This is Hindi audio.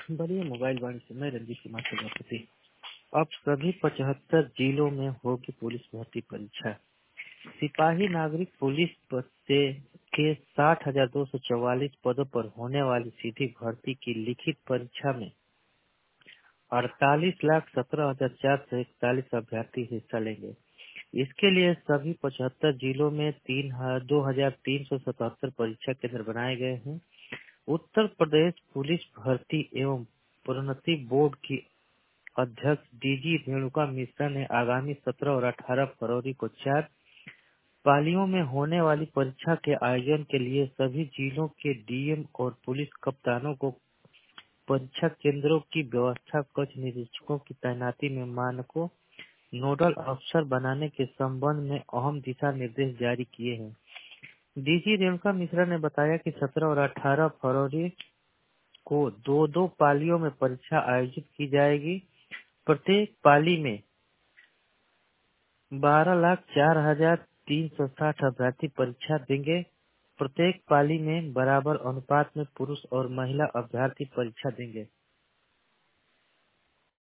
बढ़िया मोबाइल वाणी से मैं रंजीत कुमार प्रजापति। अब सभी 75 जिलों में होगी पुलिस भर्ती परीक्षा। सिपाही नागरिक पुलिस पदे के 60,244 पदों पर होने वाली सीधी भर्ती की लिखित परीक्षा में 48,17,441 अभ्यर्थी हिस्सा लेंगे। इसके लिए सभी 75 जिलों में 2,377 परीक्षा केंद्र बनाए गए हैं। उत्तर प्रदेश पुलिस भर्ती एवं प्रोन्नति बोर्ड की अध्यक्ष डीजी रेणुका मिश्रा ने आगामी 17 और 18 फरवरी को 4 पालियों में होने वाली परीक्षा के आयोजन के लिए सभी जिलों के डीएम और पुलिस कप्तानों को परीक्षा केंद्रों की व्यवस्था, कक्ष निरीक्षकों की तैनाती में मानकों, नोडल अफसर बनाने के संबंध में अहम दिशा निर्देश जारी किए हैं। डीजी रेणुका मिश्रा ने बताया कि 17 और 18 फरवरी को दो पालियों में परीक्षा आयोजित की जाएगी। प्रत्येक पाली में 12,04,360 अभ्यर्थी परीक्षा देंगे। प्रत्येक पाली में बराबर अनुपात में पुरुष और महिला अभ्यर्थी परीक्षा देंगे।